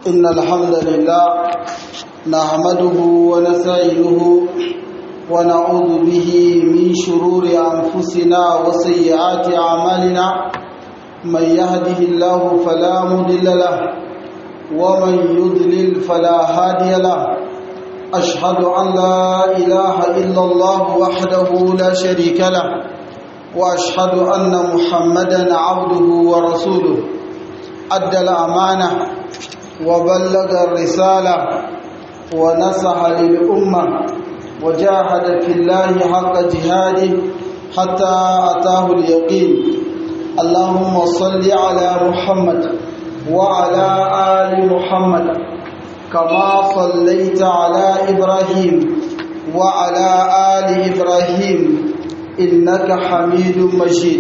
إن الحمد لله نحمده ونستعينه ونعوذ به من شرور أنفسنا وسيئات أعمالنا من يهده الله فلا مضل له ومن يضلل فلا هادي له أشهد أن لا إله إلا الله وحده لا شريك له وأشهد أن محمدا عبده ورسوله أدى الأمانة وبلغ الرسالة ونصح للأمة وجاهد في الله حق جهاده حتى أتاه اليقين اللهم صل على محمد وعلى آل محمد كما صليت على إبراهيم وعلى آل إبراهيم إنك حميد مجيد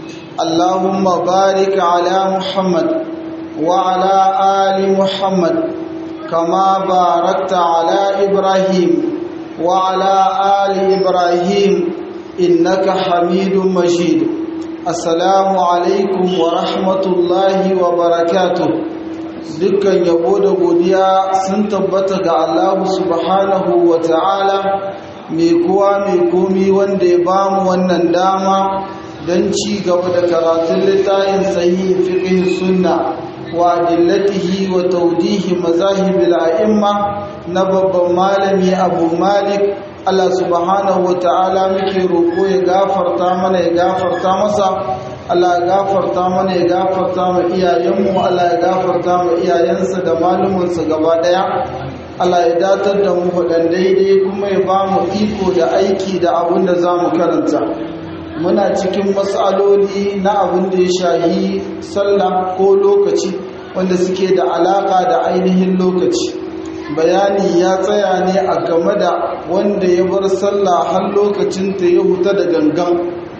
اللهم بارك على محمد وعلى آل محمد كما باركت على إبراهيم وعلى آل إبراهيم إنك حميد مجيد السلام عليكم ورحمة الله وبركاته dukkan yabo da godiya sun tabbata ga Allah subhanahu wa ta'ala mai kowa mai komi wanda ya bamu wannan dama don ci gaba da karatun littafin sahih fiqh sunna wa adillatihi wa tawdihi mazahib al-a'imma na babban malami Abu Malik Allah subhanahu wa ta'ala muke roko ya gafarta mana ya gafarta masa Allah ya gafarta mana ya gafarta ma iyayenmu Allah ya gafarta ma iyayensa da malumansa gaba daya Allah ya datar da mu faɗan daidai kuma ya ba mu iko da aiki da abin da za mu karanta muna cikin matsaloli na abin da ya shahi sallah ko lokaci wanda suke da alaka da ainihin lokaci bayani ya tsaya ne a game da wanda ya bar sallah har lokacin ta ya huta da gangan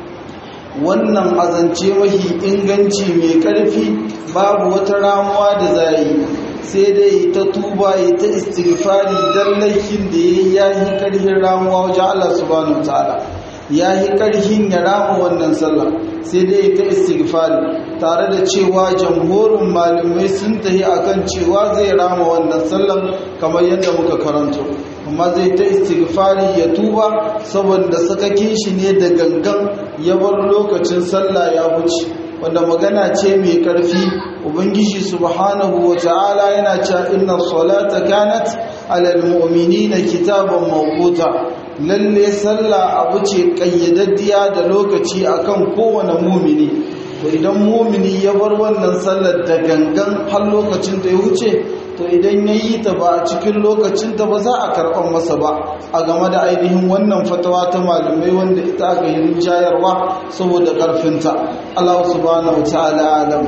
wannan azance mahi inganci mai ƙarfi babu wata ramuwa da zai sai dai ta tuba ya ta istighfari dan laifin da yayi ƙarfin ramuwa wajen Allah subhanahu wataala yayi ƙarfin ya rama wannan sallah sai dai ta istighfari tare da cewa jamhurin malamai sun tahi akan cewa zai rama wannan sallan kamar yadda muka karanto amma zai ta istighfari ya tuba saboda sakakin shi ne da gangan ya bar lokacin sallah ya wuce wanda magana ce mai karfi ubangiji subhanahu wataala yana cewa inna salata kanat alal mu'minina kitaban mawquta lalle sallah abu ce kayyadaddiya da lokaci akan kowane mu'mini to idan mu'mini ya bar wannan sallar da gangan har lokacin da ya wuce to idan ya yi ta ba a cikin lokacinta ba za a karɓar masa ba a game da ainihin wannan fatawa ta malamai wanda ita aka yi rinjayarwa saboda ƙarfinta Allah subhanahu wa ta'ala alam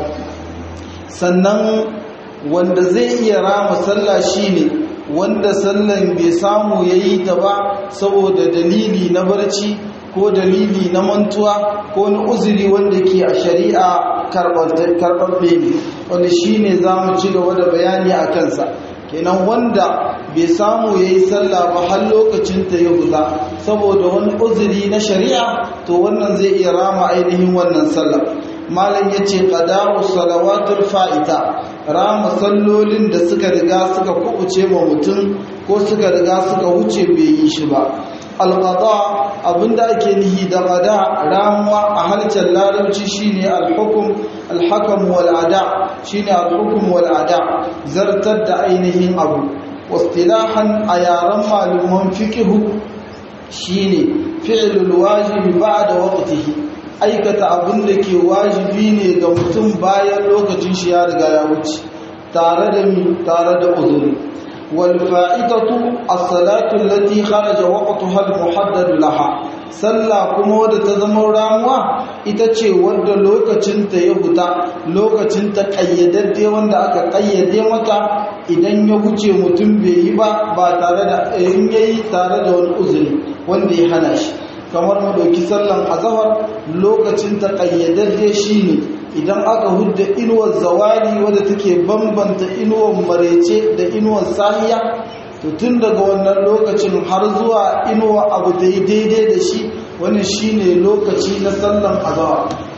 sannan wanda zai iya rama sallah shine wanda sallan bai samu ya yi ta ba saboda dalili na barci ko dalili na mantuwa ko na uzuri wanda ke a shari'a karɓaɓɓe ne wanda shi ne za mu ci gaba da bayani a kansa kenan wanda bai samu ya yi sallah ba har lokacin ta ya huza saboda wani uzuri na shari'a to wannan zai iya rama ainihin wannan sallah malam ya ce ƙada'u salawatul fa'ita rama sallolin da suka riga suka kubuce ma mutum ko suka riga suka wuce bai yi shi ba alqada abinda ake nihi da qada ramuwa a halcin larabci shine alhukm wal ada shine alhukm wal ada zartar da ainihin abu wastilahan a yaran malaman fiqhu shine fi'lul wajibi ba'da waqtihi aikata abinda ke wajibi ne ga mutum bayan lokacin shi ya riga ya wuce tare da uzuri والفائتة الصلاة التي خرج وقتها المحدد لها sallah kuma wadda ta zama ramuwa ita ce wadda lokacinta ya huta lokacinta ƙayyadadde wanda aka ƙayyade mata idan ya wuce mutum bai yi ba tare da in yayi tare da wani uzuri wanda ya hana shi kamar mu ɗauki sallan azhar lokacinta ƙayyadadde shine idan aka hudda inuwar zawali wadda take bambanta inuwar marece da inuwar sahiya to tun daga wannan lokacin har zuwa inuwa abu daidai da shi wannan shine lokaci na sallan azhar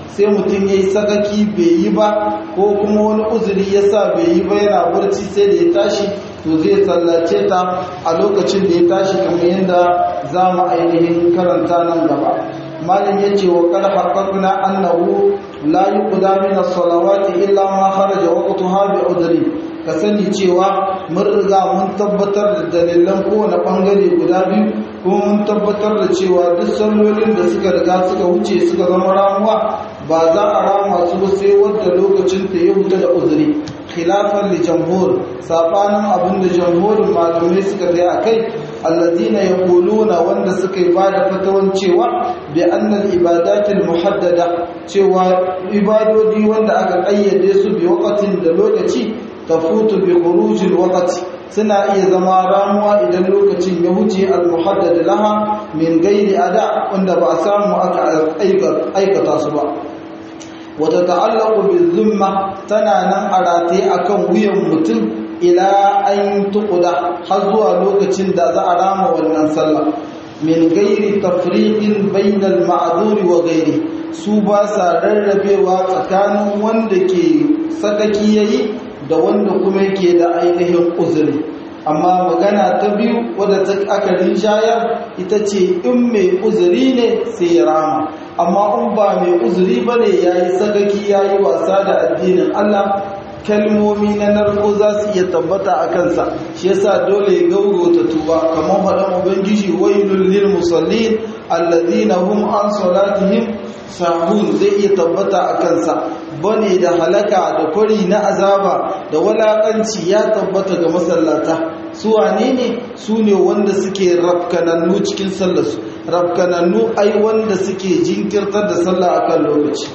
sai mutum yayi sakaki bai yi ba ko kuma wani uzuri yasa bai yi ba yana barci sai da ya tashi to zai sallace ta a lokacin da ya tashi kamar yadda za mu ainihin karanta nan gaba. malin yace wa qad haqqaqna annahu la yuqda min as-salawati illa ma kharaja waqtuha bi udri ka sani cewa mun riga mun tabbatar da dalilan kowane bangare guda biyu kuma mun tabbatar da cewa duk sallolin da suka riga suka wuce suka zama ramuwa ba za a rama su ba sai wanda lokacin ta ya wuce da uzuri khilafan li jamhur sabanin abinda jamhurin malamai suka tsaya akai alladina yaquluna wanda suka yi bada fatawan cewa bi annal ibadatil muhaddada cewa ibadodi wanda aka kayyade su bi waqtin da lokaci tafutu bi khurujil waqti suna iya zama ramuwa idan lokacin ya wuce al muhaddad laha min ghairi ada wanda ba a samu aka aikata su ba wata ta'allaqu bil zimma tana nan a rataye akan wuyan mutum ila an tuqda har zuwa lokacin da za a rama wannan sallah min gairi tafriqin bainal ma'dhur wa gairi su ba sa rarrabewa tsakanin wanda ke sakaki yayi da wanda kuma yake da ainihin uzuri. Amma magana ta biyu wadda aka rinjayar ita ce in mai uzuri ne sai ya rama, amma in ba mai uzuri bane yayi sakaki yayi wasa da addinin Allah kalmomi na narko za su iya tabbata a kansa, shi yasa dole ya gaugauta tuba kamar faɗan ubangiji wailul lil musallin alladhina hum an salatihim sahun zai iya tabbata a kansa. Bane da halaka da kwari na azaba da walakanci ya tabbata ga masallata. Su wane ne? Su ne wanda suke rafkanannu cikin sallarsu. Rafkanannu ai wanda suke jinkirtar da sallah akan lokaci.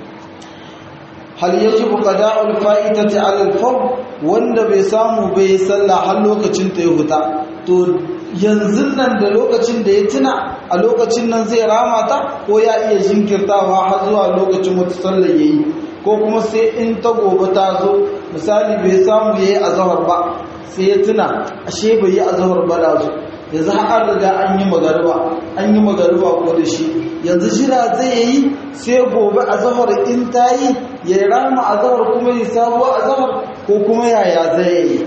hal yajibu qada'ul fa'itati 'ala al-fawr wanda bai samu bai sallah har lokacin ta ya huta to yanzu nan da lokacin da ya tuna a lokacin nan zai rama ta ko ya iya jinkirtawa har zuwa lokacin wata sallar yayi ko kuma sai in ta gobe ta zo misali bai samu yayi azhar ba sai ya tuna ashe bai yi azhar ba da zo yanzu har riga an yi magariba ko da shi yanzu jira zai yi sai gobe azhar in ta yi ya rama azhar kuma ya sabuwa azhar ko kuma yaya zai yi.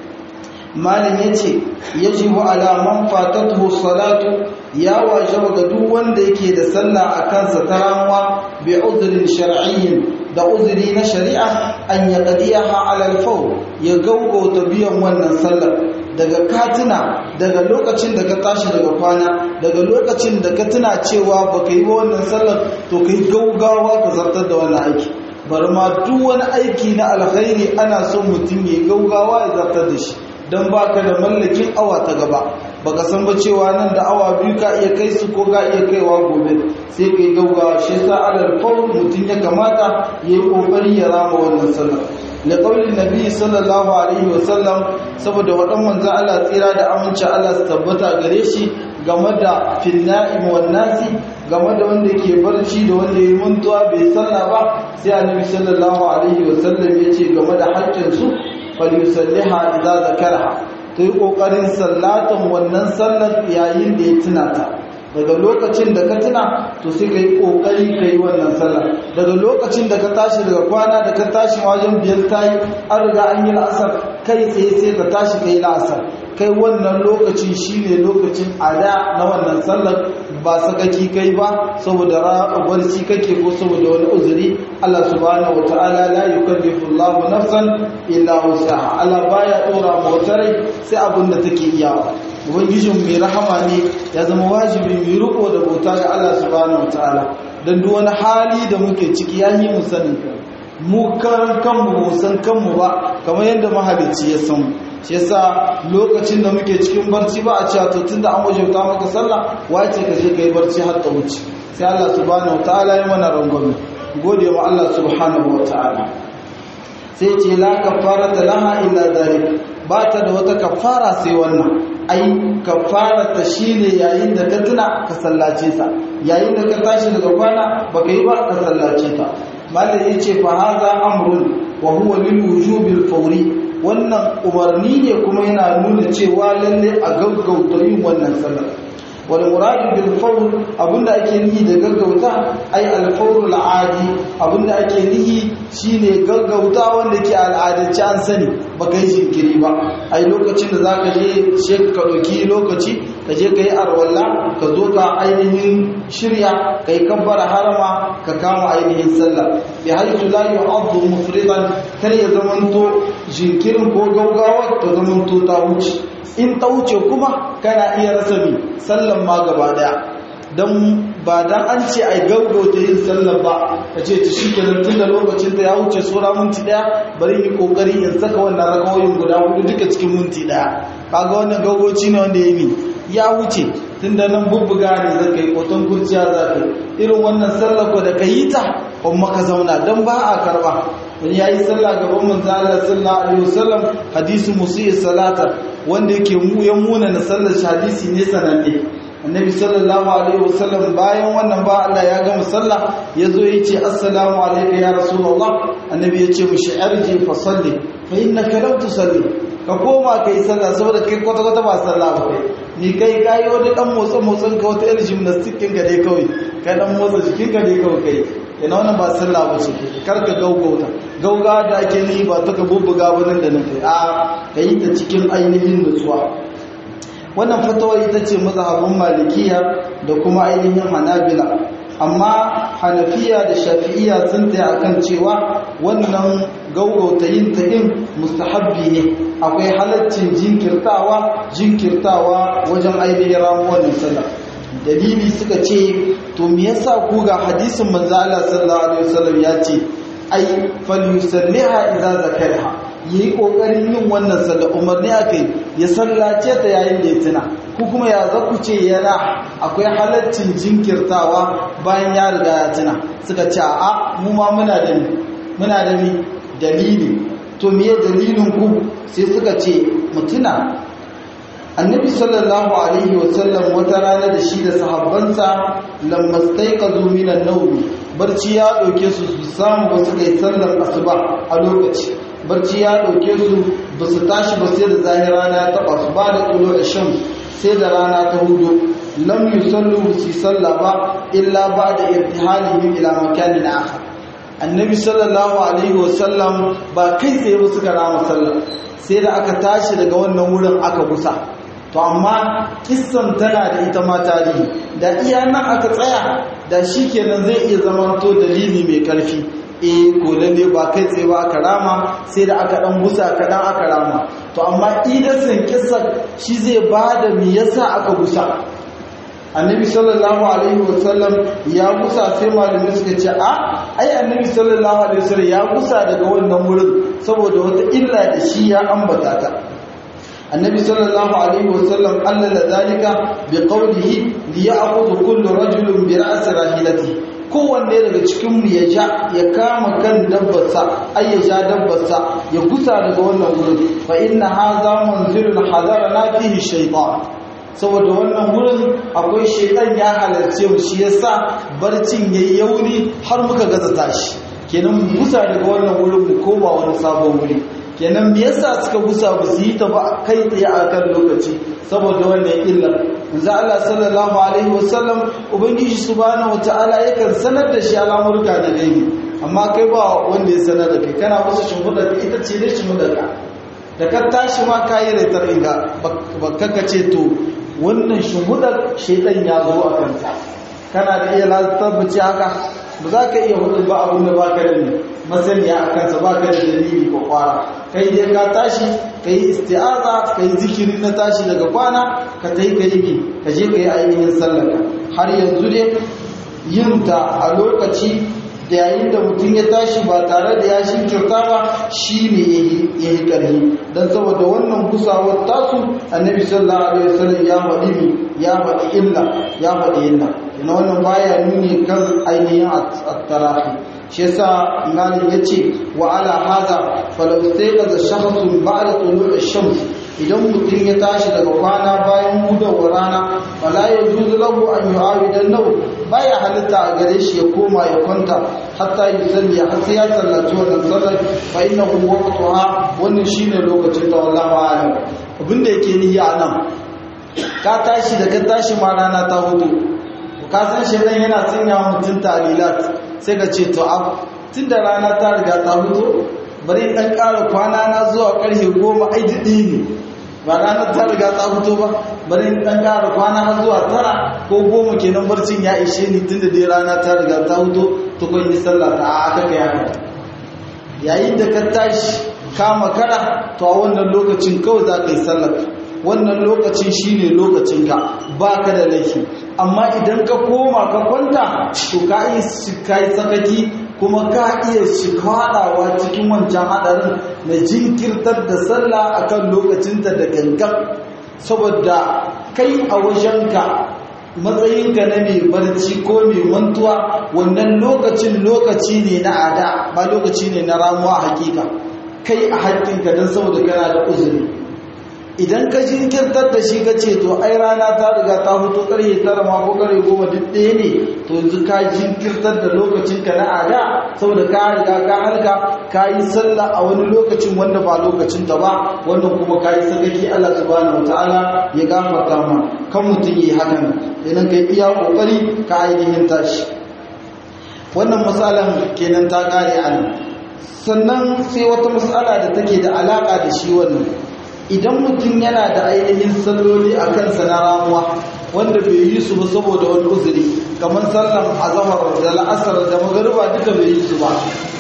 malin yace yajibu ala man fatatuhu salatu ya wajaba ga duk wanda yake da sallah a kansa ta ramuwa bi udhrin shar'iyyin da uzuri na shari'a an yaqdiyaha ala al-fawr ya gaugauta biyan wannan sallar daga katina daga lokacin da ka tashi daga kwana daga lokacin da ka tuna cewa baka yi ba wannan sallar to kai gaugawa ka zartar da wannan aiki. bari ma duk wani aiki na alkhairi ana son mutum ya gaugawa ya zartar da shi don baka da mallakin awa ta gaba baka san ba cewa nan da awa biyu ka iya kai su ko ka iya kaiwa gobe sai kai gaugawa shi yasa alal fawl mutum ya kamata yayi kokari ya rama wannan sallar da kaulin nabi sallallahu alaihi wasallam saboda wadan manzon Allah tsira da aminci Allah su tabbata gare shi game da finna'im wan nasi game da wanda ke barci da wanda yayi muntuwa bai sallah ba sai annabi sallallahu alaihi wasallam yace game da haƙƙin su falyusalliha idza zakaraha to yi kokarin sallatan wannan sallar yayin da ya tuna ta daga lokacin da ka tuna to sai kai kokari kai wannan sallar daga lokacin da ka tashi daga kwana da ka tashi wajen biyar tayi an riga an yi la'asar kai tsaye sai ka tashi kai la'asar kai wannan lokacin shine lokacin ada na wannan sallar ba sakaki kai ba saboda barci kake ko saboda wani uzuri. Allah subhanahu wataala la yukallifu Allahu nafsan illa wus'aha. Allah baya dora motarai sai abin da take iyawa. Ubangijin mai rahama ne ya zama wajibi mai riko da bauta ga Allah subhanahu wataala dan duk wani hali da muke ciki yayi mu sanin mu karan kanmu mu san kanmu ba kamar yadda mahalicci ya san mu. shi yasa lokacin da muke cikin barci ba a cewa to tunda an wajauta maka sallah wace ka je kai barci har ta wuce sai Allah subhanahu wataala ya mana rangwame gode wa Allah subhanahu wataala sai ce la kafarata laha illa zalik ba ta da wata kafara sai wannan ai kafara ta shine yayin da ka tuna ka sallace ta yayin da ka tashi daga kwana baka yi ba ka sallace ta. malai yace fa hadha amrun wa huwa lil wujubil fawri wannan umarni ne kuma yana nuna cewa lalle a gaggauta yin wannan sallar wal murad bil fawr abinda ake nihi da gaggauta ai al fawr al adi abinda ake nihi shine gaggauta wanda ke al'adance an sani baka yi jinkiri ba ai lokacin da zaka je shek ka doki lokaci ka je kai arwalla ka zo ka ainihin shirya kai kabbara harama ka kama ainihin sallah bi haythu la yu'addu mufridan kar ya zamanto jinkirin ko gaugawa ta zamanto ta wuce in ta wuce kuma kana iya rasa mi sallan ma gaba daya dan ba dan an ce ai gaggauta yin sallar ba ka ce ta shikenan tunda lokacin ta ya wuce sura minti daya bari yi kokari in saka wannan rakawoyin guda hudu duka cikin minti daya kaga wannan gaggoci ne wanda yayi ya wuce tunda nan bubbuga ne zaka yi koton kurciya zaka irin wannan sallar ko da kai ta kuma ka zauna dan ba a karba wani yayi sallah gaban manzo Allah sallallahu alaihi wasallam hadisi musii salata wanda yake ya muna na sallar hadisi ne sananne annabi sallallahu alaihi wasallam bayan wannan ba Allah ya gama sallah yazo yace assalamu alayka ya rasulullah annabi yace mushi arji fa salli fa innaka lam tusalli ka koma kai sallah saboda kai kwata kwata ba sallah ba ni kai wani dan motsin ka wata irin gymnastics kin ga dai kawai kai dan motsa jikin ka dai kawai kai ina wannan ba sallah ba ce karka gauga da ake ni ba ta ka bubbuga ba nan da nan kai a kai ta cikin ainihin nutsuwa wannan fatawa ita ce mazhabin malikiya da kuma ainihin hanabila amma hanafiya da shafi'iya sun taya akan cewa wannan gaugauta yin ta din mustahabbi ne akwai halaccin jinkirtawa wajen ainihin ramuwar sallah dalili suka ce to me yasa ku ga hadisin manzo Allah sallallahu alaihi wasallam ya ce ai falyusalliha idza zakaraha yi kokarin yin wannan sallah umarni akai ya sallace ta yayin da ya tuna ku kuma ya zaku ce yana akwai halaccin jinkirtawa bayan ya riga ya tuna suka ce a mu ma muna da dalili to me dalilin ku sai suka ce mutuna annabi sallallahu alaihi wasallam wata rana da shi da sahabbansa lamastaiqazu minan nawm barci ya dauke su samu ba su kai sallar asuba a lokaci barci ya dauke su ba su tashi ba sai da zahira na taba su ba da tsulo da shan sai da rana ta hudu lam yusallu fi sallaba illa ba'da irtihalihim ila makanin akhar annabi sallallahu alaihi wasallam ba kai tsaye ba suka rama sallar sai da aka tashi daga wannan wurin aka gusa to amma kissan tana da ita ma tarihi da iya nan aka tsaya da shikenan zai iya zama to dalili mai karfi ko lalle ba kai tsaye ba aka rama sai da aka dan gusa kadan aka rama to amma idasin kissan shi zai bada me yasa aka gusa annabi sallallahu alaihi wasallam ya gusa sai malamai suka ce ai annabi sallallahu alaihi wasallam ya gusa daga wannan wurin saboda wata illa da shi ya ambata ta annabi sallallahu alaihi wasallam allala zalika biqawlihi liya'khudhu kullu rajulin bi ra's rahilati kowanne daga cikin mu ya kama kan dabbarsa ay ya ja dabbarsa ya gusa daga wannan wurin fa inna hadha manzilun hadarana fihi shaytan saboda wannan wurin akwai shaytan ya halarce mu shi yasa barcin yayi yauni har muka gaza tashi kenan mu gusa daga wannan wurin mu koma wani sabon wuri kenan me yasa suka gusa ba su yi ta ba kai tsaye a kan lokaci saboda wannan illa manzo Allah sallallahu alaihi wasallam ubangiji subhanahu wataala yakan sanar da shi al'amurka da gaibi amma kai ba wanda ya sanar da kai kana musu shimfida da ita ce dai shimfida ka da ka tashi ma kai retar inga bakka ce to wannan shimfidar shaytan ya zo a kansa kana da iya tabbaci haka ba za ka iya hudu ba abin da baka da masaniya a kansa baka da dalili ko kwara kai dai ka tashi ka yi isti'aza ka yi zikiri na tashi daga kwana ka ta yi ka yi ka je ka yi ainihin sallarka har yanzu dai yin ta a lokaci da yayin da mutum ya tashi ba tare da ya shinkirta ba shi ne ya yi ƙarfi don saboda wannan gusawar tasu annabi sallallahu alaihi wasallam ya faɗi illa ina wannan baya nuni kan ainihin at-tarahi shi yasa imam yace wa ala hada falau sayqaza shakhsun ba'da tulu' ash-shams idan mutum ya tashi daga kwana bayan hudawar rana wala yajuzu lahu an yu'awida an-naw baya halitta a gare shi ya koma ya kwanta hatta yusalli har sai ya sallaci wannan sallar fa innahu waqtuha wannan shine lokacin da wallahi a'lam abinda yake niyya nan ka tashi da ka tashi ma rana ta hudu ka san shedan yana sanya mutum talilat sai ka ce to tun da rana ta riga ta hudu bari dan ƙara kwana na zuwa ƙarfe 10 ai didi ne ba rana ta riga ta hudu ba bari dan ƙara kwana na zuwa 9 ko 10 kenan barcin ya ishe ni tun da dai rana ta riga ta hudu to kun yi sallah ta aka kai haka yayin da ka tashi ka makara to a wannan lokacin kawai za ka yi sallar wannan lokacin shine lokacinka ba ka da laifi amma idan ka koma ka kwanta to ka yi sakaki kuma ka iya shikwaɗawa cikin wancan haɗarin na jinkirtar da sallah akan lokacinta da gangan saboda kai a wajenka matsayinka na mai barci ko mai mantuwa wannan lokacin lokaci ne na ada ba lokaci ne na ramuwa hakika kai a haƙƙinka don saboda kana da uzuri idan ka jinkirtar da shi ka ce to ai rana ta riga ta hutu ƙarfe 9 ma ko ƙarfe 10 duk ɗaya ne to yanzu ka jinkirtar da lokacinka na ada saboda ka riga ka halka ka yi sallah a wani lokacin wanda ba lokacin ta ba wannan kuma ka yi sakaki Allah subhanahu wataala ya gafarta ma kan mutum yi hakan idan kai iya kokari ka ainihin tashi wannan misalan kenan ta kare an sannan sai wata mas'ala da take da alaka da shi wannan idan mutum yana da ainihin salloli a kansa na ramuwa wanda bai yi su ba saboda wani uzuri kamar sallan azhar da la'asar da magariba duka bai yi su ba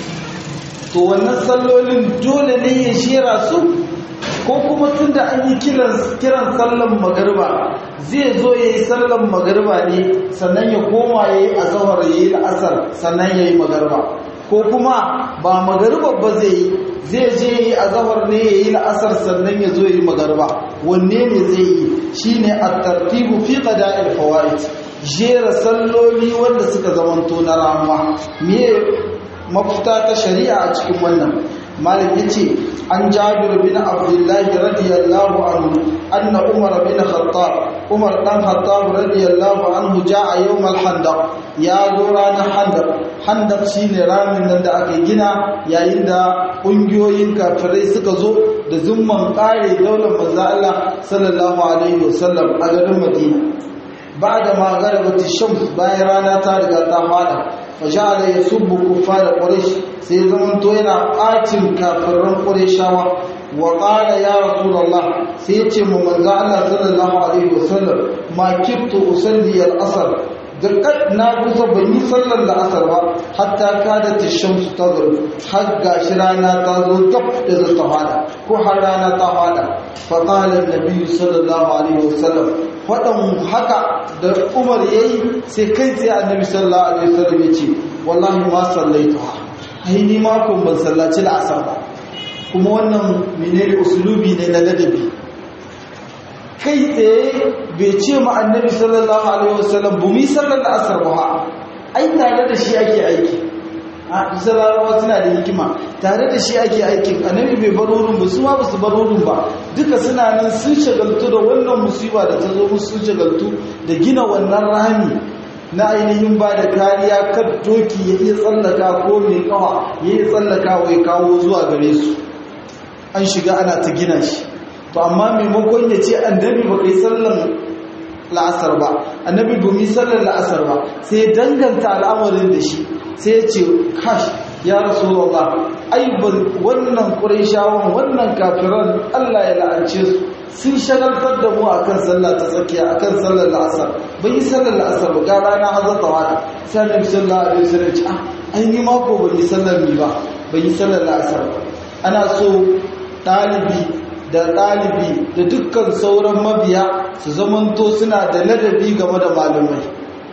to wannan sallolin dole ne ya shera su ko kuma tunda an yi kiran sallan magariba zai zo ya yi sallan magariba ne sannan ya koma ya yi azhar ya yi la'asar sannan ya yi magariba ko kuma ba magariba ba zai je yi azhar ne ya yi la'asar sannan ya zo ya yi magariba wanne ne zai yi shine at-tartibu fi qada'il fawaid jera salloli wanda suka zamanto na ramuwa me mafita ta shari'a a cikin wannan malik yace an Jabir bin Abdullah radiyallahu anhu anna Umar bin Khattab Umar dan Khattab radiyallahu anhu jaa yawm al-Handaq ya zo ranar Handaq shine ramin nan da aka gina yayin da kungiyoyin kafirai suka zo da zumman kare daular manzo Allah sallallahu alaihi wasallam a garin Madina ba'da ma garabat ash-shams bayan rana ta riga ta fada faja'ala yasubbu kuffar quraish sai zaman to yana ɓacin kafiran qurayshawa wa qala ya rasulullah sai ya ce mu manzo Allah sallallahu alaihi wasallam ma kiftu usalli al-asr dukkan na kusa ban yi sallar da asar ba hatta kada ta shamsu ta zuru har gashi rana ta zo gab da za ta fada ko har rana ta fada faqala an-nabi sallallahu alaihi wasallam fadan haka da Umar yayi sai kai sai annabi sallallahu alaihi wasallam yace wallahi ma sallaituha ai ni ma kun ban sallaci al-asr ba kuma wannan menene usulubi ne na ladabi kai tsaye bai ce ma annabi sallallahu alaihi wasallam bu mi sallar asar ba ai tare da shi ake aiki a sallallahu suna da hikima tare da shi ake aikin annabi bai bar wurin ba su ma ba su bar wurin ba duka suna nan sun shagaltu da wannan musiba da ta zo musu sun shagaltu da gina wannan rami na ainihin ba da kariya kan doki ya iya tsallaka ko mai kawa ya iya tsallaka wai kawo zuwa gare su an shiga ana ta gina shi to amma maimakon ya ce annabi ba kai sallan la'asar ba annabi ba mu sallar la'asar ba sai danganta al'amarin da shi sai ya ce kash ya rasulullah ai wannan quraishawan wannan kafiran Allah ya la'ance su sun shagaltar da mu akan sallah ta tsakiya akan sallar la'asar bai yi sallar la'asar ba ga rana hazata wada sai annabi sallallahu alaihi wasallam ya ce ai ni ma ko ban yi sallar ni ba bai yi sallar la'asar ba ana so ɗalibi da dukkan sauran mabiya su zamanto suna da ladabi game da malamai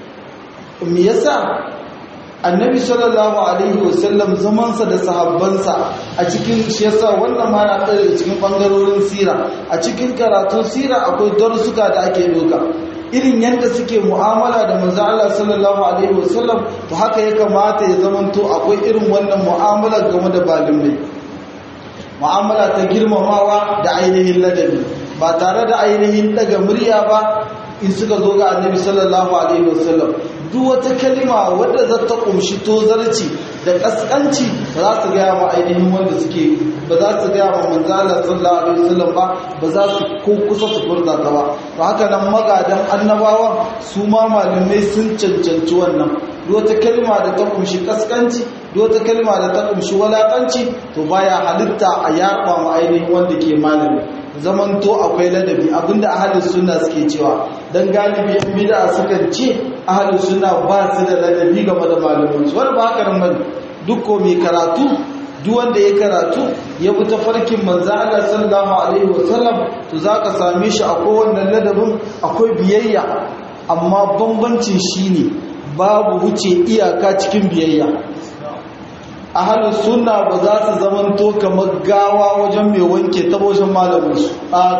me yasa annabi sallallahu alaihi wasallam zamansa da sahabbansa a cikin shi yasa wannan ma na ɗaya daga cikin ɓangarorin sira a cikin karatun sira akwai darsuka da ake doka irin yadda suke mu'amala da manzo Allah sallallahu alaihi wasallam to haka ya kamata ya zamanto akwai irin wannan mu'amala game da malamai mu'amala ta girmamawa da ainihin ladabi ba tare da ainihin daga murya ba in suka zo ga annabi sallallahu alaihi wasallam duk wata kalima wadda za ta kumshi tozarci da kaskanci ba za su gaya ma ainihin wanda suke ba za su gaya ma manzala sallallahu alaihi wasallam ba za su ko kusa su furta ta ba to haka nan magadan annabawa su ma malamai sun cancanci wannan wata kalma da ta kumshi kaskanci wata kalma da ta kumshi walakanci to baya halitta a yarba ma ainihin wanda ke malami zamanto akwai ladabi abinda ahlus sunna suke cewa dan galibi yan bid'a sukan ce ahlus sunna ba su da ladabi game da malamin su wanda ba haka nan bane duk ko mai karatu duk wanda ya karatu ya bi tafarkin manzo Allah sallallahu alaihi wasallam to zaka same shi akwai wannan ladabin akwai biyayya amma bambancin shine babu wuce iyaka cikin biyayya ahlus sunna ba za su zamanto kamar gawa wajen mai wanke taboshin malamin su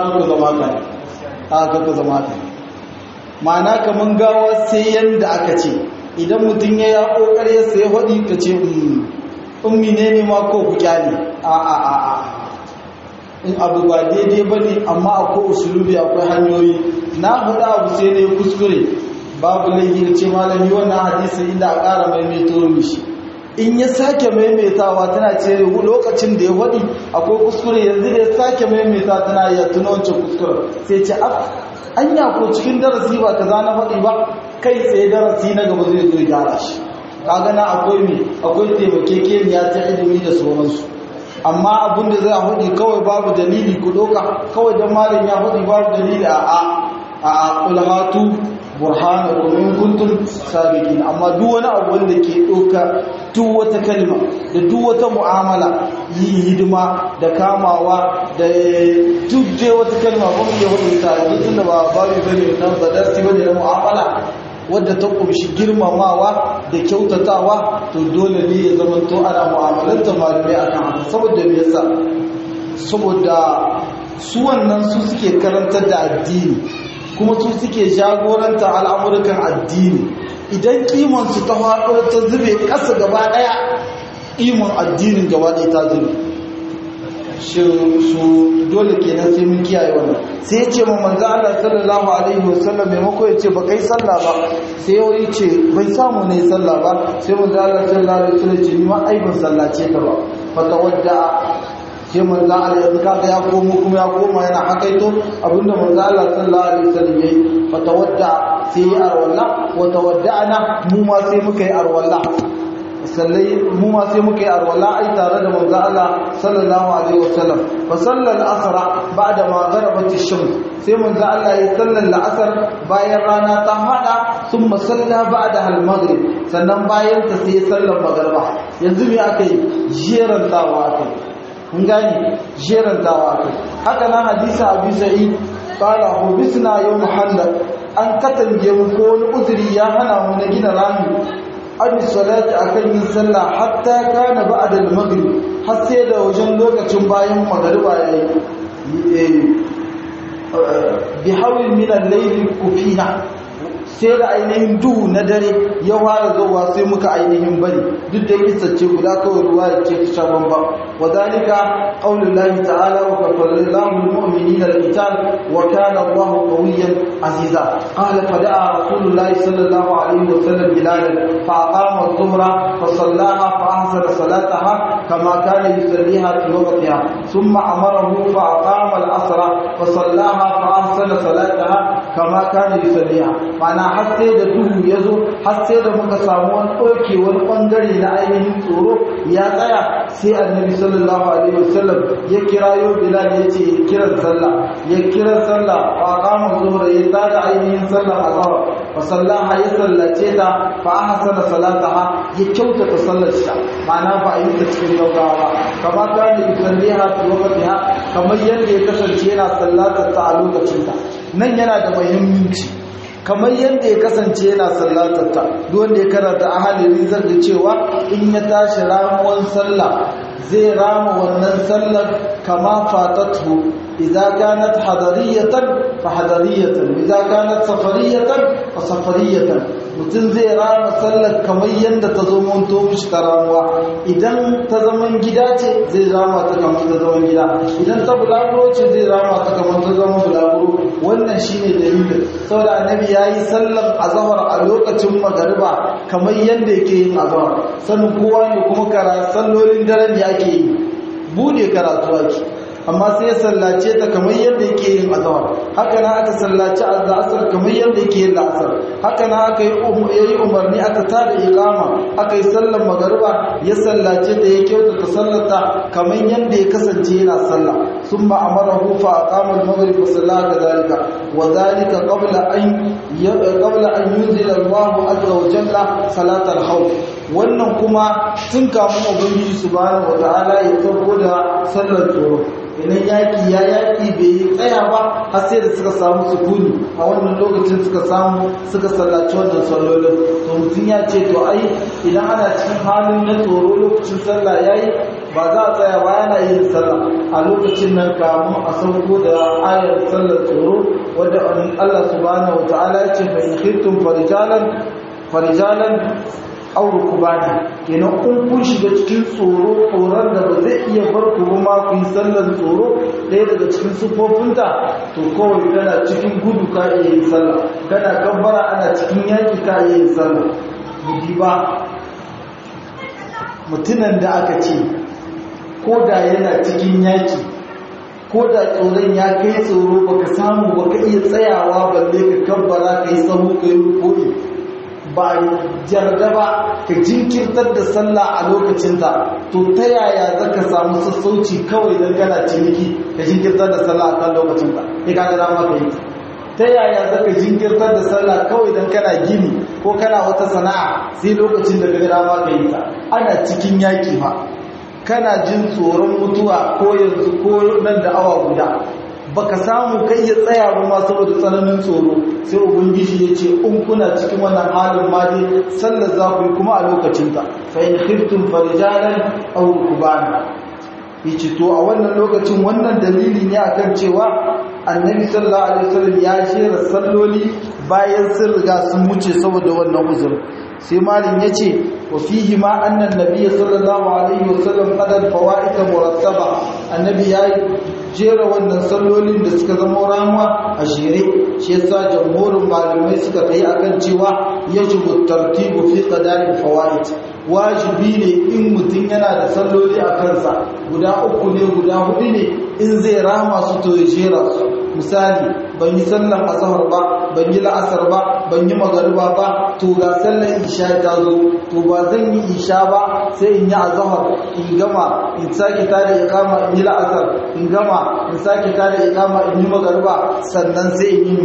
kaka zama ka ma'ana kamar gawa sai yanda aka ce idan mutum ya kokari ya sai hadi ka ce ummi ne ma ko ku kyale a in abu ba daidai bane amma akwai usulubi akwai hanyoyi na faɗa abu sai ne kuskure babu laifi ce malami wannan hadisi inda a ƙara maimaito mishi in ya sake maimaitawa tana ce lokacin da ya waɗi akwai kuskure yanzu da ya sake maimaita tana iya tuna wancan kuskure sai ce anya ko cikin darasi ba kaza na faɗi ba kai tsaye darasi na gaba zai zo gyara shi kaga na akwai taimakekeniya ta ilimi da sauransu amma abin da zai faɗi kawai babu dalili ku ɗauka kawai don malam ya faɗi babu dalili a ulhatu burhanakum in kuntum sabiqin amma duk wani abu wanda ke doka duk wata kalma da duk wata mu'amala yi hidima da kamawa da duk je wata kalma ba mu yi hukunta yanzu da ba babu bane nan ba darsi bane na mu'amala wadda ta kumshi girmamawa da kyautatawa to dole ne ya zama to ana mu'amalanta malamai akan haka saboda me yasa saboda su wannan su suke karantar da addini kuma su suke jagoranta al'amurkan addini idan kimansu ta faɗo ta zube ƙasa gaba ɗaya iman addinin gaba ɗaya ta zube su dole kenan sai mun kiyaye wannan sai ya ce ma manzo Allah sallallahu alaihi wasallam maimako ya ce ba kai sallah ba sai ya ce bai samu ne sallah ba sai manzo Allah sallallahu alaihi wasallam ce ni ma ai ban sallace ka ba fa tawadda sai manzo Allah yanzu kaga ya komo kuma ya koma yana hakaito abinda manzo Allah sallallahu alaihi wasallam yayi fa tawadda sai ya arwalla wa tawadda'na mu ma sai muka yi arwalla sallai mu ma sai muka yi arwalla ai tare da manzo Allah sallallahu alaihi wasallam fa sallal asra ba'da ma gharabat ash-shams sai manzo Allah ya sallal asr bayan rana ta hada thumma salla ba'da al-maghrib sannan bayan ta sai sallar magriba yanzu me akai jerantawa akai kun gani jerantawa akai haka nan hadisi Abu Sa'id qala hubisna yawm handaq an katange mu ko wani uzuri ya hana mu na gina rami an salati akan yin sallah hatta kana ba'da al-maghrib har sai da wajen lokacin bayan magriba yayi bi hawil min al-layl kufina sai da ainihin duhu na dare ya fara zuwa sai muka ainihin bari duk da kissace guda kawai ruwa ya ce ta shaban ba wadalika qaulullahi ta'ala wa kafallahu almu'minina alqital wa kana Allahu qawiyyan aziza qala fada'a rasulullahi sallallahu alaihi wa sallam bilal fa aqama adh-dhuhra fa sallaha fa ahsana salataha kama kana yusalliha fi waqtiha thumma amarahu fa aqama al-asra fa sallaha fa ahsana salataha kama kana yusalliha ma'ana har sai da duhu ya zo har sai da muka samu wani ɗauke wani ɓangare na ainihin tsoro ya tsaya sai annabi sallallahu alaihi wasallam ya kirayo bilal ya ce kiran sallah ya kira sallah fa qama zuhra ya tada ainihin sallar azhar fa sallaha ya sallace ta fa ahsana salataha ya kyautata sallar sa ma'ana ba a yi ta cikin gaggawa kama kana yusalliha fi waqtiha kamar yadda ya kasance yana sallatar ta a lokacin ta nan yana da muhimmanci kamar yadda ya kasance yana sallatarta duk wanda ya karanta ahalin zan da cewa in ya tashi ramuwan sallah zai rama wannan sallar kama fatatu idza kanat hadariyatan fa hadariyatan idza kanat safariyatan fa safariyatan mutum zai rama sallar kamar yadda ta zo mun to mishi ramuwa idan ta zaman gida ce zai rama ta kamar ta zaman gida idan ta bulaguro ce zai rama ta kamar ta zaman bulaguro wannan shine dalilin saboda annabi yayi sallar azhar a lokacin magariba kamar yanda yake yin azhar sanin kowa ne kuma sallolin daren da yake yi bude karatu ake amma sai ya sallace ta kamar yadda yake yin azhar haka na aka sallaci azhar kamar yadda yake yin asar haka na aka yi umarni aka tada iqama aka yi sallar magariba ya sallace ta ya kyautata sallata kamar yadda ya kasance yana sallah summa amarahu fa aqama al-maghrib wa salla kadhalika wa dhalika qabla an yunzila Allah azza wa jalla salat al-khawf wannan kuma tun kamun ubangiji subhanahu wa ta'ala ya sauko da sallar tsoro idan yaki bai yi tsaya ba har sai da suka samu sukuni a wannan lokacin suka sallaci wannan sallolin to mutum ya ce to ai idan ana cikin halin na tsoro lokacin sallah yayi ba za a tsaya ba yana yin sallah a lokacin nan kamun a sauko da ayar sallar tsoro wadda Allah subhanahu wataala ya ce fa in khiftum farijalan aw rukbana kenan kun shiga cikin tsoron da ba zai iya bar ku ma ku yi sallar tsoro ɗaya daga cikin sufofinta to kawai kana cikin gudu ka iya yin sallah kana kabbara ana cikin yaki ka iya yin sallah gudi ba mutunan da aka ce ko da yana cikin yaki ko da tsoron ya kai tsoro baka samu baka iya tsayawa balle ka kabbara ka yi sahu ka yi rukuni ba jarda ba ka jinkirtar da sallah a lokacinta to ta yaya zaka samu sassauci kawai don kana ciniki ka jinkirtar da sallah a kan lokacinta ya kaga dama ka yi ta yaya zaka jinkirtar da sallah kawai don kana gini ko kana wata sana'a sai lokacin da kaga dama ka yi ta ana cikin yaki ba kana jin tsoron mutuwa ko yanzu ko nan da awa guda baka samu kai ya tsaya ba ma saboda tsananin tsoro sai ubangiji ya ce in kuna cikin wannan halin ma dai sallar za ku yi kuma a lokacinta fa in khiftum farijalan aw rukbana yace to a wannan lokacin wannan dalili ne akan cewa annabi sallallahu alaihi wasallam ya shera salloli bayan sun riga sun wuce saboda wannan uzur sai malin yace wa fihi ma anna an-nabiy sallallahu alaihi wasallam qadar fawaid murattaba annabi ya jera wannan sallolin da suka zama ramuwa a jere shi yasa jamhurin malamai suka kai akan cewa yajibu tartibu fi qadari fawaid wajibi ne in mutum yana da salloli a kansa guda uku ne guda hudu ne in zai rama su to ya jera su misali ban yi sallar asahar ba ban yi la'asar ba ban yi magariba ba to ga sallar isha ta zo to ba zan yi isha ba sai in yi azahar in gama in sake tada iqama in yi la'asar in gama in sake tada iqama in yi magariba sannan sai in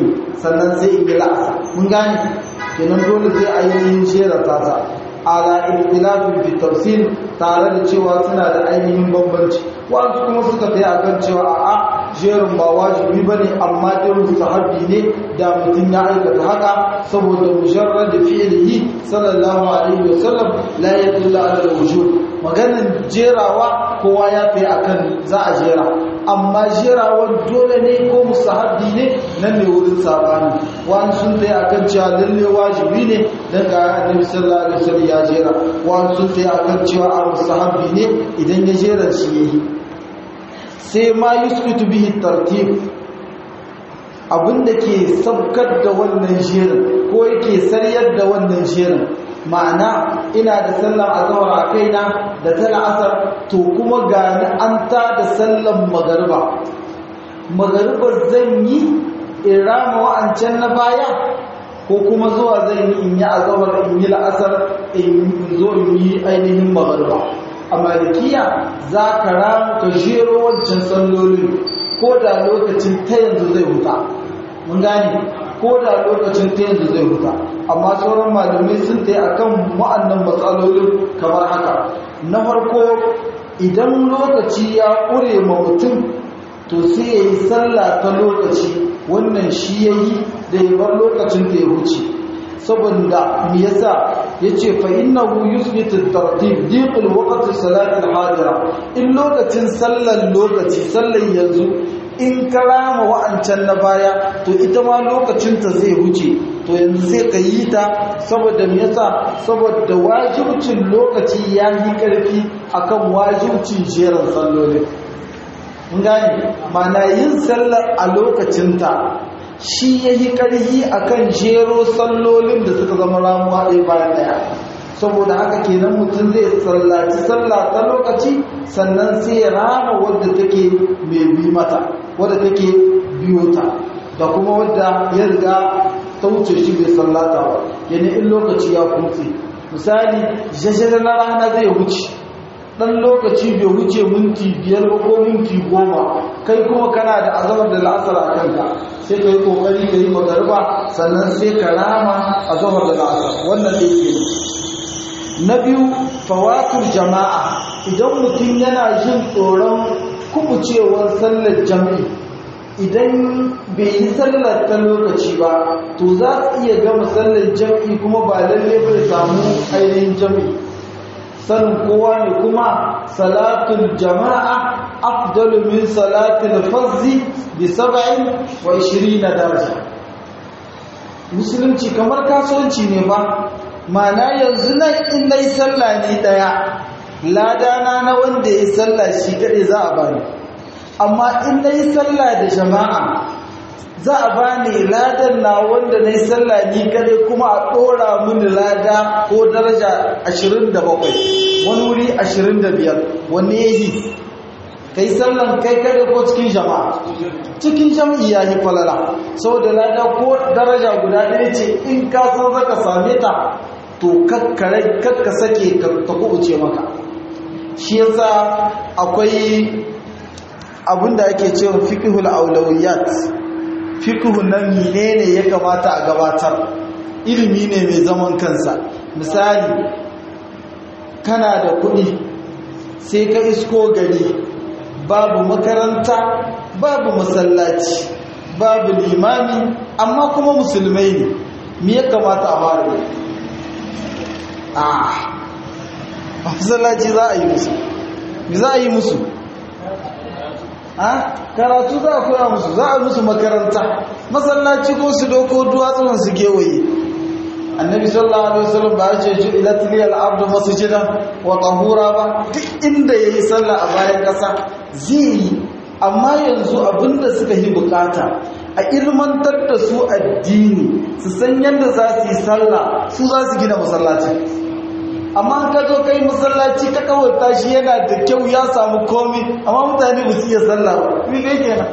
yi la'asar mun gane kenan dole sai ainihin jera tasa ala ikhtilafin fi tafsir tare da cewa suna da ainihin bambanci wasu kuma suka kai akan cewa a'a jerin ba wajibi bane amma dai mustahabi ne da mutum ya aikata haka saboda mujarrad fi'lihi sallallahu alaihi wasallam la yadullu ala al-wujub maganan jerawa kowa ya fi akan za a jera amma jerawan dole ne ko mustahabi ne nan ne wurin sabani wani sun kai akan cewa lalle wajibi ne dan ga annabi sallallahu alaihi wasallam ya jera wani sun kai akan cewa a mustahabi ne idan ya jera shi yayi sai ma yuskutu bihi tartib abinda ke sabkar da wannan jerin ko yake saryar da wannan jerin ma'ana ina da sallar azhar a kaina da ta asar to kuma gani an ta da sallar magariba zan yi in rama wa'ancan na baya ko kuma zuwa zan yi in yi azhar in yi la'asar in zo in yi ainihin magariba a malikiya za ka ramu ka jero wancan sallolin ko da lokacin ta yanzu zai huta mun gane ko da lokacin ta yanzu zai huta amma sauran malamai sun ta yi a kan wa'annan matsalolin kamar haka na farko idan lokaci ya ƙure ma mutum to sai ya yi sallah ta lokaci wannan shi ya yi da ya bar lokacin ta ya wuce saboda me yasa yace fa innahu yusbitu at-tartib diqul waqti salati al-hadira in lokacin sallar yanzu in karama wa'ancan na baya to ita ma lokacin ta zai wuce to yanzu sai ka yi ta saboda me yasa saboda wajibcin lokaci ya yi karfi akan wajibcin jeran sallolin mun gane mana yin sallar a lokacin ta shi yayi karhi akan jero sallolin da suka zama ramuwa ɗaya bayan ɗaya. Saboda haka kenan mutum zai sallaci sallah ta lokaci sannan sai ya rama wadda take mai bi mata, wadda take biyo ta, da kuma wadda ya riga ta wuce shi bai sallata ba. Yana in lokaci ya kuce, misali jajjere na rana zai wuce, dan lokaci bai wuce minti 5 ko minti 10, kai kuma kana da azamar da la'asar a kanka, sai ka yi kokari ka yi magariba sannan sai ka rama azamar da la'asar. Wannan ne ke na biyu, fawatul jama'a. Idan mutum yana jin tsoron kubucewar sallar jami'i, idan bai yi sallar ta lokaci ba, to za su iya gama sallar jami'i kuma ba lalle bai samu ainihin jami'i. Sanin kowa ne kuma salatul jama'a afdalu min salatul fazzi bi 27 daraja. Musulunci kamar kasuwanci ne ba, mana yanzu nan in nayi sallah ne daya, ladana na wanda ya sallah shi kadai za a bani, amma in nayi sallah da jama'a za a bani ladan na wanda nayi sallah ni kadai kuma a dora mini lada ko daraja 27, wani wuri 25. wanne yayi kai sallan kai kadai ko cikin jama'a? Cikin jami'i yayi falala, saboda lada ko daraja guda ɗaya ce in ka san zaka same ta to kakka sake ta kubuce maka. Shi yasa akwai abinda ake cewa fiqhul awlawiyat. Fiqhun nan menene ya kamata a gabatar, ilimi ne mai zaman kansa. Misali, kana da kuɗi sai ka isko gari babu makaranta, babu masallaci, babu limami, amma kuma musulmai ne, me ya kamata a fara? Masallaci za a yi musu, me za a yi musu? Karatu za a koya musu, za a musu makaranta. Masallaci ko su doko duwatsun su gewaye. Annabi sallallahu alaihi wasallam ba ya ce ju'ilat liyal ardu masjidan wa tahura ba, duk inda yayi sallah a bayan kasa zai yi. Amma yanzu abinda suka yi bukata a ilmantar da su addini, su san yadda za su yi sallah, su za su gina masallaci. Amma ka zo kai masallaci ka kawarta shi yana da kyau ya samu komi, amma mutane ba su iya sallah ba, me ne kenan?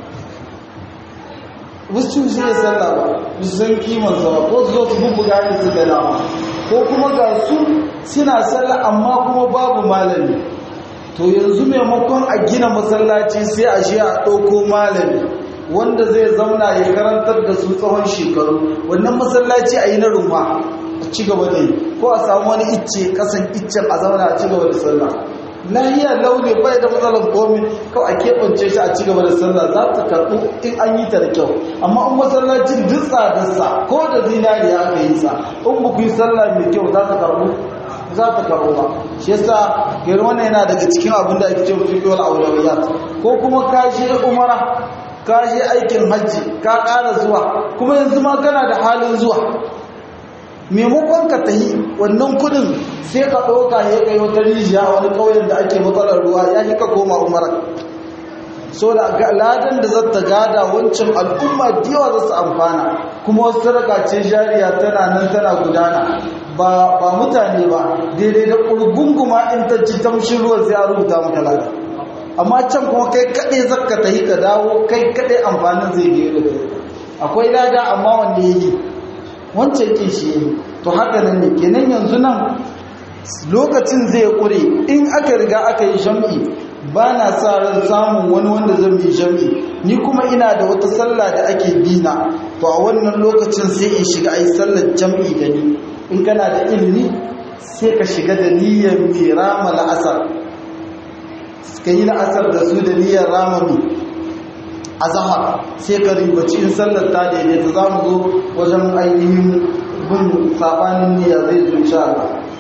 Ba su iya sallah ba, ba su san kiman sa ba, ko su zo su bubbuga ne su ga dama, ko kuma ga su suna sallah amma kuma babu malami. To yanzu maimakon a gina masallaci sai a shi a ɗauko malami wanda zai zauna ya karantar da su tsawon shekaru. Wannan masallaci a yi na rumfa a ci gaba da yi, ko a samu wani icce kasan iccen a zauna a ci gaba da sallah. Lahiya launi bai da matsalar komi, kawai a keɓance shi a ci gaba da sallah, za ta karɓu in an yi ta da kyau. Amma in masallacin duk tsadarsa ko da zinariya aka yi sa, in ba ku yi sallah mai kyau za ta karɓu, za ta karɓo ba. Shi yasa gari wannan yana daga cikin abin da ake cewa fiqhul awlawiyat. Ko kuma ka je umara, ka je aikin hajji, ka ƙara zuwa, kuma yanzu ma kana da halin zuwa, maimakon ka tahi wannan kudin sai ka ɗauka ya kai wata rijiya wani ƙauyen da ake matsalar ruwa, ya ka koma umara. So da ladan da zata gada wancan al'umma da yawa za su amfana, kuma wasu sadaka ce jariya tana nan tana gudana, ba mutane ba, daidai da ƙurgunguma in ta ci tamshin ruwan sai a rubuta maka lada. Amma can kuma kai kaɗai zakka ta yi ka dawo, kai kaɗai amfanin zai gero da akwai lada, amma wanda ya yi wancan ke shi yi. To haka nan ne kenan yanzu nan lokacin zai ƙure in aka riga aka yi jam'i, ba na sa ran samun wani wanda zan yi jam'i, ni kuma ina da wata sallah da ake bina, to a wannan lokacin sai in shiga ayi sallar jam'i da ni. In kana da ilimi sai ka shiga da niyyar mai rama la'asar, ka yi la'asar da su da niyyar rama mai azahar, sai ka ribaci in sallar ta daidaita. Za mu zo wajen ainihin bin sabanin niyya zai zo insha Allah.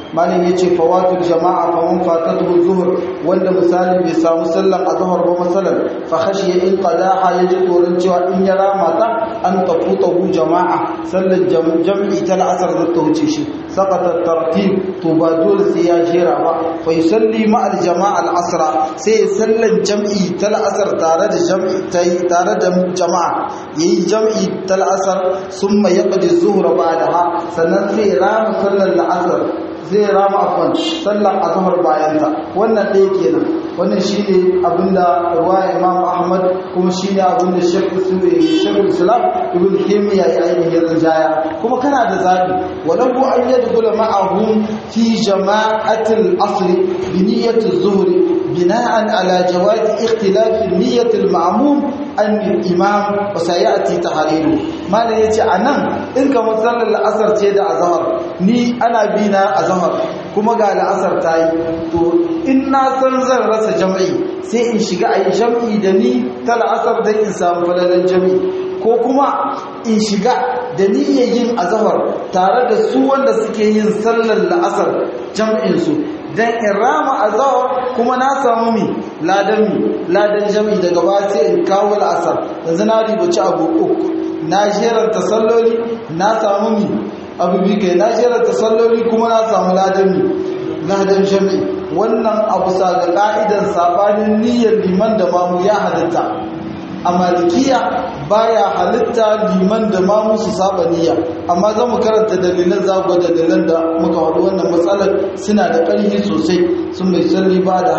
malam yace fawatul jama'a fa man fatatuhu zuhr wanda misali bai samu sallan azhar ba masalan fa khashiya in qadaha yaji tsoron cewa in ya rama ta an tafutahu jama'a sallan jam'i ta al'asr da ta wuce shi saqata tartib to ba dole sai ya jera ba fa yusalli ma al jama'a al asra sai sallan jam'i ta al'asr tare da jama'a yayi jam'i ta al'asr summa yaqdi zuhra ba'daha sannan sai rama sallan al'asr zai rama afwan sallan azhar bayan ta wannan ɗaya kenan wannan shine abinda ruwaya Imam Ahmad kuma shine abinda Sheikh Islam Ibn Taymiyyah ya ainihin rijaya kuma kana da zabi walau an yadkhula ma'ahum fi jama'atil asr bi niyyati az-zuhr bina'an ala jawaz ikhtilaf niyyati al-ma'mum an al-imam wa sayati tahriru malan yace anan in ka musallar al-asr ce da azhar ni ana bina azhar kuma ga al-asr tayi to in na san zan rasa jam'i sai in shiga ayi jam'i da ni ta al-asr dan in samu falalan jam'i ko kuma in shiga da niyyar yin azhar tare da su wanda suke yin sallar al-asr jam'in su dan in rama azhar kuma na samu ladan jam'i daga ba sai in kawo al-asr yanzu na ribaci abu uku na jeranta salloli na samu abu bi kai na jeranta salloli kuma na samu ladan jam'i wannan abu sa ga ka'idan sabanin niyyar liman da mamu ya halitta a malikiya baya halitta liman da mamu su saba niyya amma za mu karanta dalilan zago dalilan da muka wadu wannan matsalar suna da ƙarfi sosai sun mai salli ba da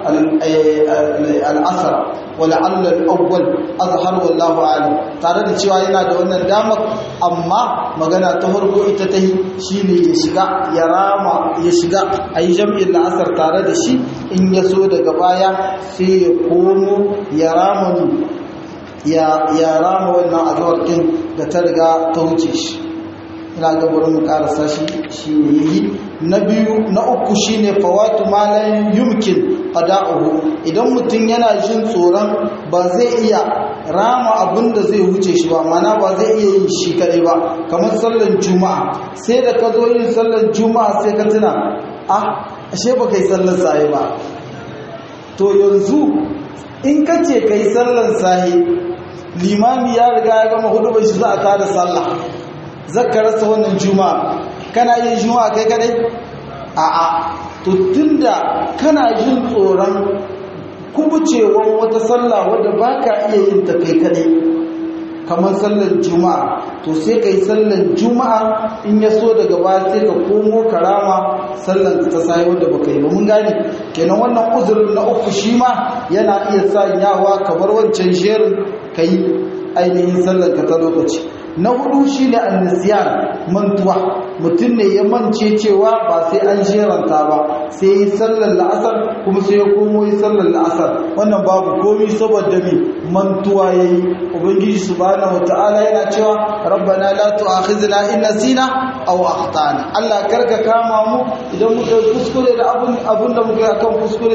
al'asar wala'alla al'awwal azhar wallahu alim tare da cewa yana da wannan damar amma magana ta farko ita ta yi shine ya shiga a yi jam'in la'asar tare da shi in ya so daga baya sai ya komo ya rama wannan azhar din da ta riga ta wuce shi ina ga burin mu karasa shi ne yi na biyu na uku shine fawatu ma la yumkin qada'uhu idan mutum yana jin tsoron ba zai iya rama abinda zai wuce shi ba mana ba zai iya yin shi kadai ba kamar sallar juma'a sai da ka zo yin sallar juma'a sai ka tuna ashe ba kai sallar sahi ba to yanzu in ka ce kai sallar sahi limami ya riga ya gama hudubar shi za a tada sallah zaka rasa wannan juma'a kana yin juma'a kai kadai a'a to tunda kana jin tsoron kubucewan wata sallah wadda baka iya yin ta kai kadai kamar sallar juma'a to sai kai sallar juma'a in ya so daga baya sai ka komo karama sallar ta sai wanda baka yi ba mun gane kenan wannan uzurin na uku shi ma yana iya sa yawa kamar wancan sherin kai ainihin sallar ka ta lokaci na hudu shine annisiyan mantuwa mutum ne ya mance cewa ba sai an jeranta ba sai yi sallar la'asar kuma sai ya komo yi sallar la'asar wannan babu komi saboda mi mantuwa yayi ubangiji subhanahu wataala yana cewa rabbana la tu'akhizna in nasina aw akhtana Allah karka kama mu idan muka kuskure da abun da muka yi akan kuskure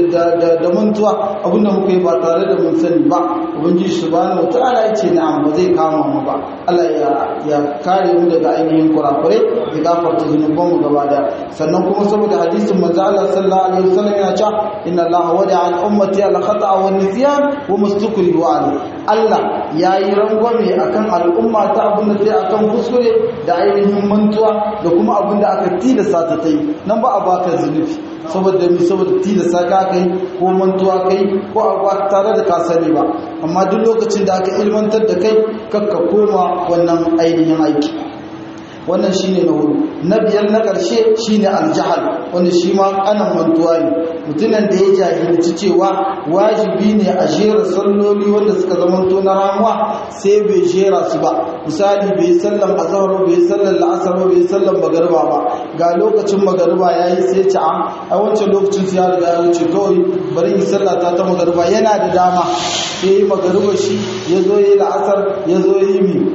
da mantuwa abun da muka yi ba tare da mun sani ba ubangiji subhanahu wataala yace na'am ba zai kama mu ba Allah ya kare mu daga ainihin kurakurai ya gafarta zunubanmu gaba da sannan kuma saboda hadisin manzo Allah sallallahu alaihi wasallam yana cewa inna Allah wada'a an ummati al khata'a wan nisyan wa mustakrihu alayhi Allah yayi rangwame akan al'umma ta abinda sai akan kuskure da ainihin mantuwa da kuma abinda aka tilasta ta yi nan ba a baka zunubi saboda tilasta ka kai ko mantuwa kai ko ba tare da ka sani ba amma duk lokacin da aka ilmantar da kai kakka koma wannan ainihin aiki wannan shine na hudu na biyar na ƙarshe shine aljahal wanda shi ma kanan mantuwa ne mutumin da ya jahilci cewa wajibi ne a jera salloli wanda suka zamanto na ramuwa sai bai jera su ba misali bai sallan azhar bai sallan la'asar bai sallan magariba ba ga lokacin magariba yayi sai ci a wancan lokacin sai ya riga ya wuce kawai bari in sallata ta magariba yana da dama sai yi magariba shi yazo yi la'asar yazo yi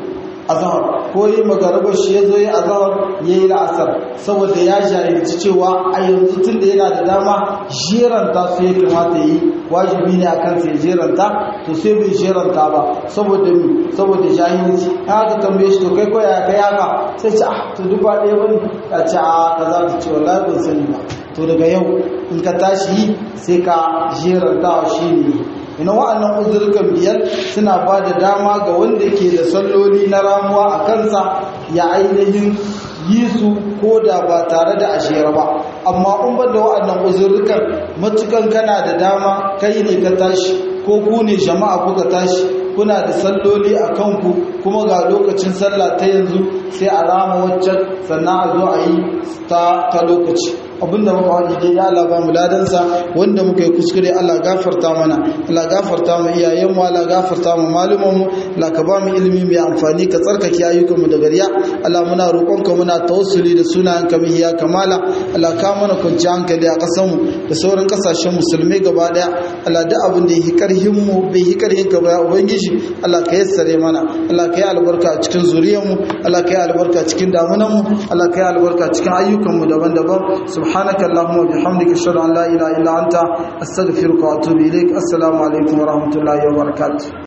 azhar ko yi magariba shi yazo yi azhar yayi la'asar saboda ya jahilci cewa a yanzu tunda yana da dama jeranta su ya kamata yi wajibi ne akan sai jeranta to sai bai jeranta ba saboda jahilci haka tambaye shi to kai ko ya kai haka sai ce to duk ba ɗaya bane ta ce kaza ta ce wallahi ban sani ba to daga yau in ka tashi sai ka jeranta shi ne ina wa'annan uzurkan biyar suna ba da dama ga wanda ke da salloli na ramuwa a kansa ya ainihin yi su ko da ba tare da ashira ba amma in ban da wa'annan uzurkan matukan kana da dama kai ne ka tashi ko ku ne jama'a kuka tashi kuna da salloli a kanku kuma ga lokacin sallah ta yanzu sai a rama waccan sannan a zo a yi ta lokaci abinda muka wani dai ya Allah ba mu ladansa wanda muka yi kuskure Allah gafarta mana Allah gafarta mu iyayenmu Allah gafarta mu malumanmu Allah ka ba mu ilimi mai amfani ka tsarkake ayyukanmu da gariya Allah muna roƙonka muna tawassuli da sunayenka mai ya kamala Allah ka mana kwanci hankali a ƙasarmu da sauran ƙasashen musulmai gaba daya Allah da abin da yi karhin mu bai yi karhin ka ba ya ubangiji Allah ka yassare mana Allah ka yi albarka a cikin zuriyarmu Allah ka yi albarka cikin damunanmu Allah ka yi albarka cikin ayyukanmu daban-daban سبحانك اللهم وبحمدك اشهد ان لا اله الا انت استغفرك واتوب اليك السلام عليكم ورحمه الله وبركاته